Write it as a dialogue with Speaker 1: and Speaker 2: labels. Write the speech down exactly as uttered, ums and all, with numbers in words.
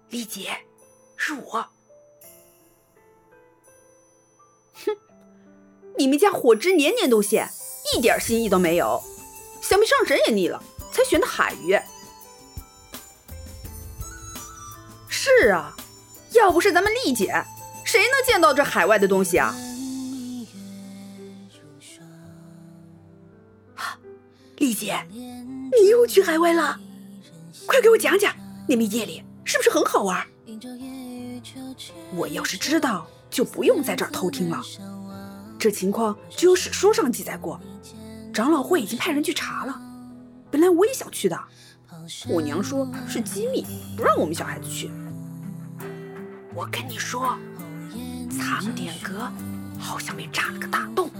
Speaker 1: 丽姐，是我。哼，你们家火汁年年都现，一点新意都没有，想必上神也腻了，才选的海鱼。是啊，要不是咱们丽姐，谁能见到这海外的东西啊？丽姐，你又去海外了？快给我讲讲，那边夜里是不是很好玩？我要是知道，就不用在这儿偷听了。这情况只有史书上记载过，长老会已经派人去查了。本来我也想去的，我娘说是机密，不让我们小孩子去。我跟你说，藏点阁好像被炸了个大洞，